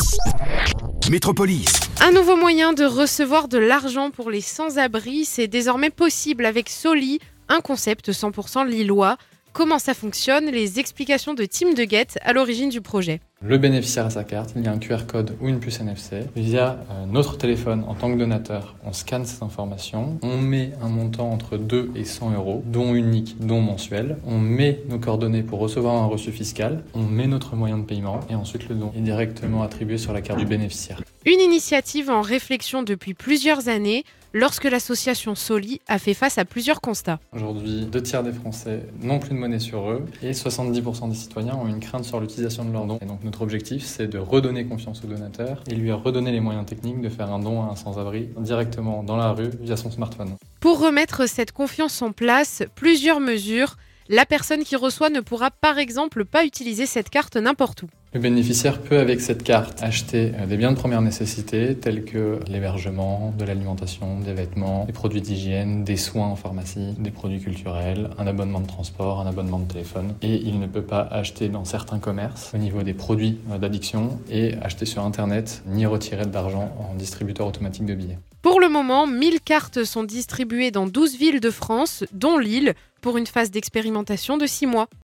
Métropolis. Un nouveau moyen de recevoir de l'argent pour les sans-abri, c'est désormais possible avec Soli, un concept 100% lillois. Comment ça fonctionne? Les explications de Tim Deguette à l'origine du projet. Le bénéficiaire a sa carte, il y a un QR code ou une puce NFC. Via notre téléphone, en tant que donateur, on scanne cette information. On met un montant entre 2 et 100 euros, don unique, don mensuel. On met nos coordonnées pour recevoir un reçu fiscal. On met notre moyen de paiement et ensuite le don est directement attribué sur la carte du bénéficiaire. Une initiative en réflexion depuis plusieurs années, lorsque l'association Soli a fait face à plusieurs constats. Aujourd'hui, 2/3 des Français n'ont plus de monnaie sur eux et 70% des citoyens ont une crainte sur l'utilisation de leurs dons. Et donc notre objectif, c'est de redonner confiance au donateur et lui redonner les moyens techniques de faire un don à un sans-abri directement dans la rue via son smartphone. Pour remettre cette confiance en place, plusieurs mesures. La personne qui reçoit ne pourra par exemple pas utiliser cette carte n'importe où. Le bénéficiaire peut avec cette carte acheter des biens de première nécessité tels que l'hébergement, de l'alimentation, des vêtements, des produits d'hygiène, des soins en pharmacie, des produits culturels, un abonnement de transport, un abonnement de téléphone. Et il ne peut pas acheter dans certains commerces au niveau des produits d'addiction et acheter sur internet ni retirer de l'argent en distributeur automatique de billets. Pour le moment, 1000 cartes sont distribuées dans 12 villes de France, dont Lille, pour une phase d'expérimentation de 6 mois.